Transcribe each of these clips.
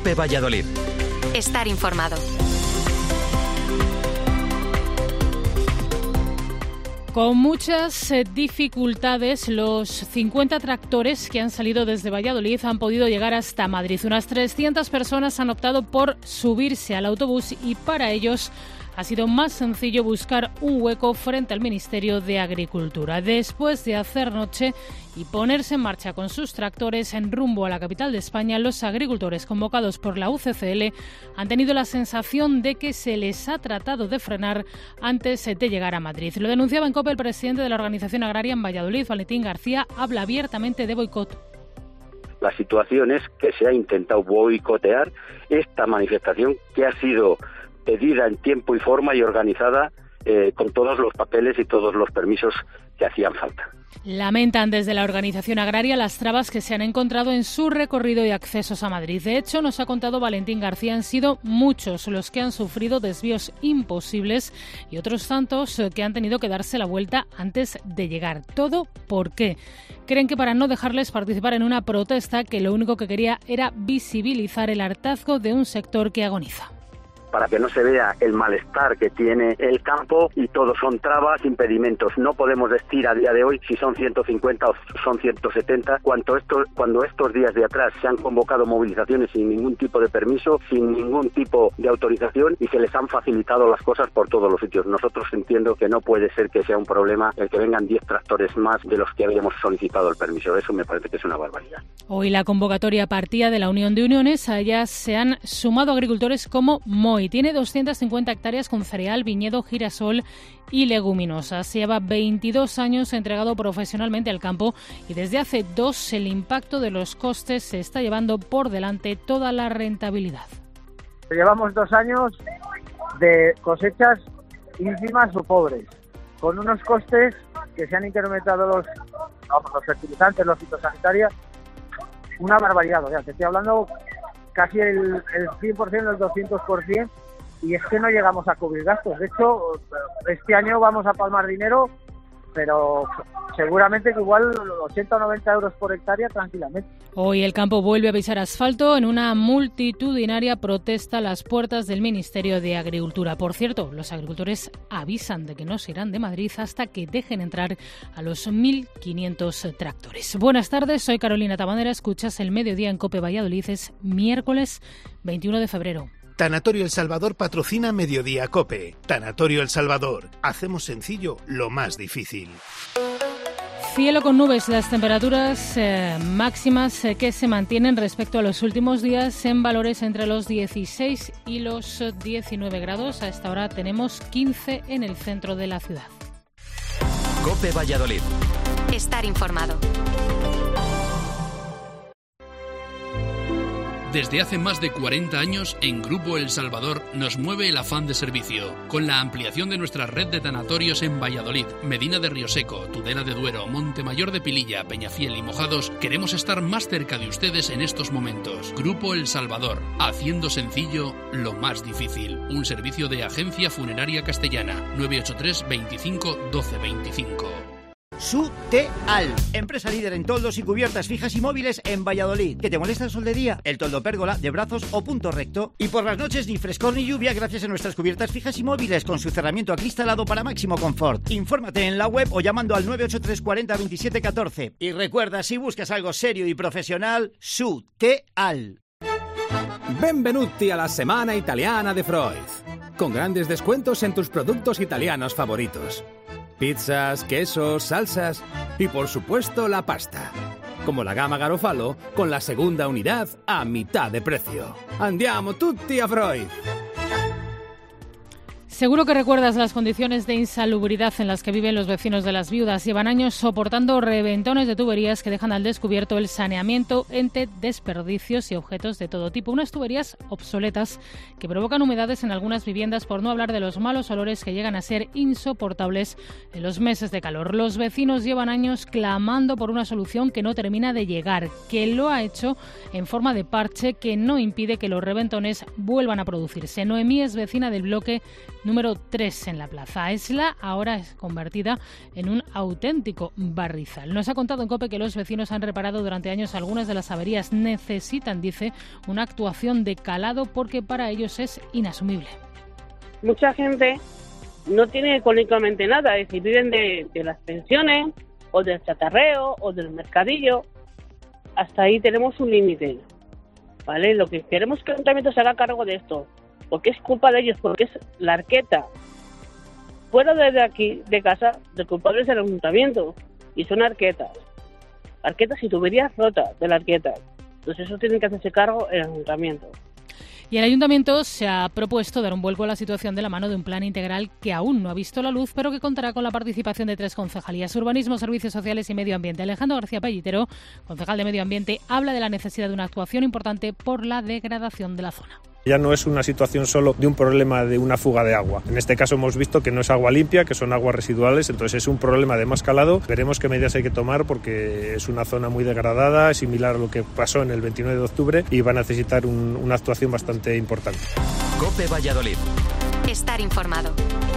COPE Valladolid. Estar informado. Con muchas dificultades, los 50 tractores que han salido desde Valladolid han podido llegar hasta Madrid. Unas 300 personas han optado por subirse al autobús y para ellos ha sido más sencillo buscar un hueco frente al Ministerio de Agricultura. Después de hacer noche y ponerse en marcha con sus tractores en rumbo a la capital de España, los agricultores convocados por la UCCL han tenido la sensación de que se les ha tratado de frenar antes de llegar a Madrid. Lo denunciaba en COPE el presidente de la Organización Agraria en Valladolid, Valentín García, habla abiertamente de boicot. La situación es que se ha intentado boicotear esta manifestación que ha sido pedida en tiempo y forma y organizada con todos los papeles y todos los permisos que hacían falta. Lamentan desde la Organización Agraria las trabas que se han encontrado en su recorrido y accesos a Madrid. De hecho, nos ha contado Valentín García, han sido muchos los que han sufrido desvíos imposibles y otros tantos que han tenido que darse la vuelta antes de llegar. ¿Todo por qué? Creen que para no dejarles participar en una protesta que lo único que quería era visibilizar el hartazgo de un sector que agoniza. Para que no se vea el malestar que tiene el campo y todo son trabas, impedimentos. No podemos decir a día de hoy si son 150 o son 170, cuando estos días de atrás se han convocado movilizaciones sin ningún tipo de permiso, sin ningún tipo de autorización y se les han facilitado las cosas por todos los sitios. Nosotros entiendo que no puede ser que sea un problema el que vengan 10 tractores más de los que habíamos solicitado el permiso. Eso me parece que es una barbaridad. Hoy la convocatoria partía de la Unión de Uniones. A ellas se han sumado agricultores como Moy. Tiene 250 hectáreas con cereal, viñedo, girasol y leguminosas. Lleva 22 años entregado profesionalmente al campo y desde hace 2 el impacto de los costes se está llevando por delante toda la rentabilidad. Llevamos 2 años de cosechas ínfimas o pobres, con unos costes que se han incrementado los fertilizantes, los fitosanitarios, una barbaridad. O sea, te estoy hablando casi el 100%, el 200%, y es que no llegamos a cubrir gastos. De hecho, este año vamos a palmar dinero, pero seguramente que igual 80 o 90 euros por hectárea tranquilamente. Hoy el campo vuelve a pisar asfalto en una multitudinaria protesta a las puertas del Ministerio de Agricultura. Por cierto, los agricultores avisan de que no se irán de Madrid hasta que dejen entrar a los 1.500 tractores. Buenas tardes, soy Carolina Tabanera, escuchas El Mediodía en COPE Valladolid, es miércoles 21 de febrero. Tanatorio El Salvador patrocina Mediodía COPE. Tanatorio El Salvador. Hacemos sencillo lo más difícil. Cielo con nubes, las temperaturas máximas que se mantienen respecto a los últimos días en valores entre los 16 y los 19 grados. A esta hora tenemos 15 en el centro de la ciudad. COPE Valladolid. Estar informado. Desde hace más de 40 años, en Grupo El Salvador nos mueve el afán de servicio. Con la ampliación de nuestra red de tanatorios en Valladolid, Medina de Rioseco, Tudela de Duero, Montemayor de Pililla, Peñafiel y Mojados, queremos estar más cerca de ustedes en estos momentos. Grupo El Salvador, haciendo sencillo lo más difícil. Un servicio de Agencia Funeraria Castellana, 983 25 12 25. Suteal, empresa líder en toldos y cubiertas fijas y móviles en Valladolid. ¿Que te molesta el sol de día? El toldo pérgola, de brazos o punto recto. Y por las noches ni frescor ni lluvia gracias a nuestras cubiertas fijas y móviles con su cerramiento acristalado para máximo confort. Infórmate en la web o llamando al 983 40 27 14. Y recuerda, si buscas algo serio y profesional, Suteal. Benvenuti a la Semana Italiana de Freud, con grandes descuentos en tus productos italianos favoritos. Pizzas, quesos, salsas y por supuesto la pasta. Como la gama Garofalo con la segunda unidad a mitad de precio. Andiamo tutti a Freud. Seguro que recuerdas las condiciones de insalubridad en las que viven los vecinos de Las Viudas. Llevan años soportando reventones de tuberías que dejan al descubierto el saneamiento entre desperdicios y objetos de todo tipo. Unas tuberías obsoletas que provocan humedades en algunas viviendas, por no hablar de los malos olores que llegan a ser insoportables en los meses de calor. Los vecinos llevan años clamando por una solución que no termina de llegar, que lo ha hecho en forma de parche que no impide que los reventones vuelvan a producirse. Noemí es vecina del bloque número 3 en la plaza. Esla ahora es convertida en un auténtico barrizal. Nos ha contado en COPE que los vecinos han reparado durante años algunas de las averías. Necesitan, dice, una actuación de calado porque para ellos es inasumible. Mucha gente no tiene económicamente nada, es decir, viven de las pensiones o del chatarreo o del mercadillo. Hasta ahí tenemos un límite, ¿vale? Lo que queremos es que el ayuntamiento se haga cargo de esto, porque es culpa de ellos, porque es la arqueta. Fuera de aquí, de casa, el culpable es el ayuntamiento, y son arquetas y tuberías rotas de la arqueta. Entonces eso tiene que hacerse cargo el ayuntamiento. Y el Ayuntamiento se ha propuesto dar un vuelco a la situación de la mano de un plan integral que aún no ha visto la luz, pero que contará con la participación de 3 concejalías: Urbanismo, Servicios Sociales y Medio Ambiente. Alejandro García Pellitero, concejal de Medio Ambiente, habla de la necesidad de una actuación importante por la degradación de la zona. Ya no es una situación solo de un problema de una fuga de agua. En este caso hemos visto que no es agua limpia, que son aguas residuales, entonces es un problema de más calado. Veremos qué medidas hay que tomar porque es una zona muy degradada, similar a lo que pasó en el 29 de octubre y va a necesitar una actuación bastante importante. COPE Valladolid. Estar informado.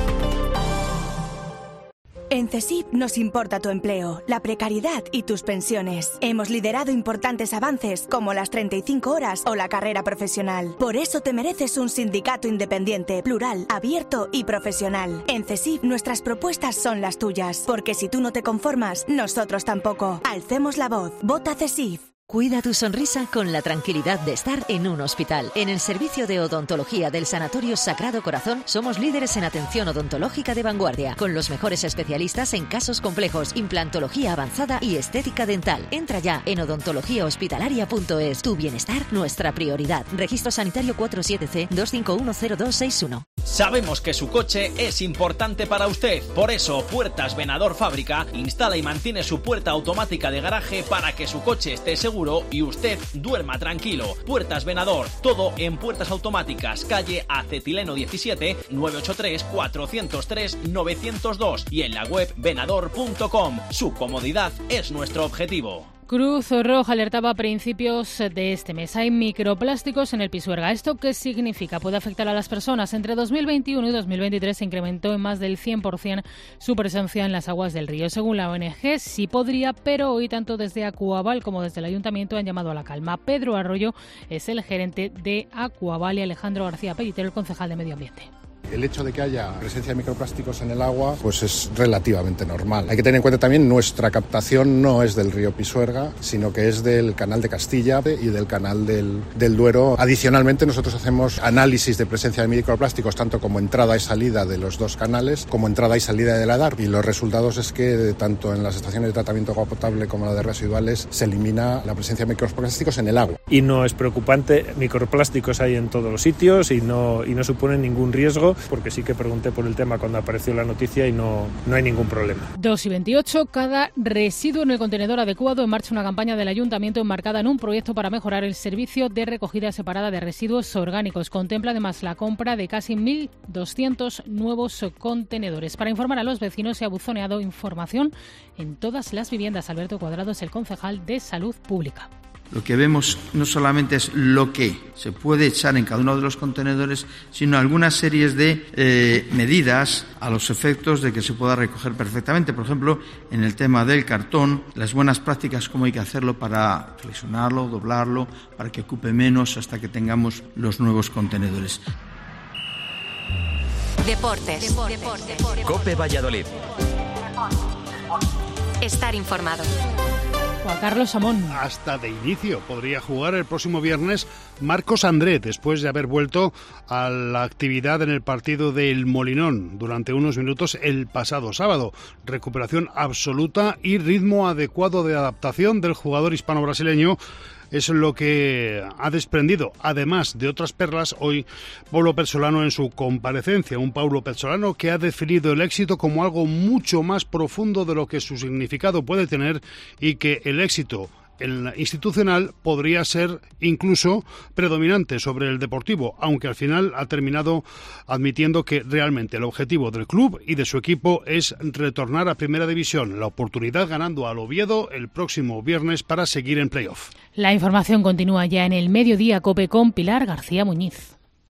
En CESIF nos importa tu empleo, la precariedad y tus pensiones. Hemos liderado importantes avances como las 35 horas o la carrera profesional. Por eso te mereces un sindicato independiente, plural, abierto y profesional. En CESIF nuestras propuestas son las tuyas, porque si tú no te conformas, nosotros tampoco. Alcemos la voz. Vota CESIF. Cuida tu sonrisa con la tranquilidad de estar en un hospital. En el servicio de odontología del Sanatorio Sagrado Corazón somos líderes en atención odontológica de vanguardia, con los mejores especialistas en casos complejos, implantología avanzada y estética dental. Entra ya en odontologiahospitalaria.es. Tu bienestar, nuestra prioridad. Registro sanitario 47C2510261. Sabemos que su coche es importante para usted. Por eso, Puertas Venador Fábrica instala y mantiene su puerta automática de garaje para que su coche esté seguro y usted duerma tranquilo. Puertas Venador, todo en puertas automáticas, calle Acetileno 17, 983-403-902 y en la web venador.com. Su comodidad es nuestro objetivo. Cruz Roja alertaba a principios de este mes. Hay microplásticos en el Pisuerga. ¿Esto qué significa? Puede afectar a las personas. Entre 2021 y 2023 se incrementó en más del 100% su presencia en las aguas del río. Según la ONG, sí podría, pero hoy tanto desde Acuaval como desde el Ayuntamiento han llamado a la calma. Pedro Arroyo es el gerente de Acuaval y Alejandro García Pellitero, el concejal de Medio Ambiente. El hecho de que haya presencia de microplásticos en el agua pues es relativamente normal. Hay que tener en cuenta también nuestra captación no es del río Pisuerga, sino que es del canal de Castilla y del canal del Duero. Adicionalmente nosotros hacemos análisis de presencia de microplásticos tanto como entrada y salida de los dos canales, como entrada y salida del Adar. Y los resultados es que tanto en las estaciones de tratamiento de agua potable como la de residuales se elimina la presencia de microplásticos en el agua. Y no es preocupante, microplásticos hay en todos los sitios y no suponen ningún riesgo, porque sí que pregunté por el tema cuando apareció la noticia y no hay ningún problema. 2:28, cada residuo en el contenedor adecuado. En marcha una campaña del Ayuntamiento enmarcada en un proyecto para mejorar el servicio de recogida separada de residuos orgánicos. Contempla además la compra de casi 1.200 nuevos contenedores. Para informar a los vecinos se ha buzoneado información en todas las viviendas. Alberto Cuadrado es el concejal de Salud Pública. Lo que vemos no solamente es lo que se puede echar en cada uno de los contenedores, sino algunas series de medidas a los efectos de que se pueda recoger perfectamente. Por ejemplo, en el tema del cartón, las buenas prácticas, cómo hay que hacerlo para flexionarlo, doblarlo, para que ocupe menos hasta que tengamos los nuevos contenedores. Deportes. COPE Valladolid. Estar informado. Juan Carlos Amón. Hasta de inicio podría jugar el próximo viernes Marcos André, después de haber vuelto a la actividad en el partido del Molinón durante unos minutos el pasado sábado. Recuperación absoluta y ritmo adecuado de adaptación del jugador hispano-brasileño es lo que ha desprendido, además de otras perlas, hoy Paulo Pezzolano en su comparecencia. Un Paulo Pezzolano que ha definido el éxito como algo mucho más profundo de lo que su significado puede tener y que el éxito institucional podría ser incluso predominante sobre el deportivo, aunque al final ha terminado admitiendo que realmente el objetivo del club y de su equipo es retornar a Primera División, la oportunidad ganando al Oviedo el próximo viernes para seguir en playoff. La información continúa ya en el Mediodía COPE con Pilar García Muñiz.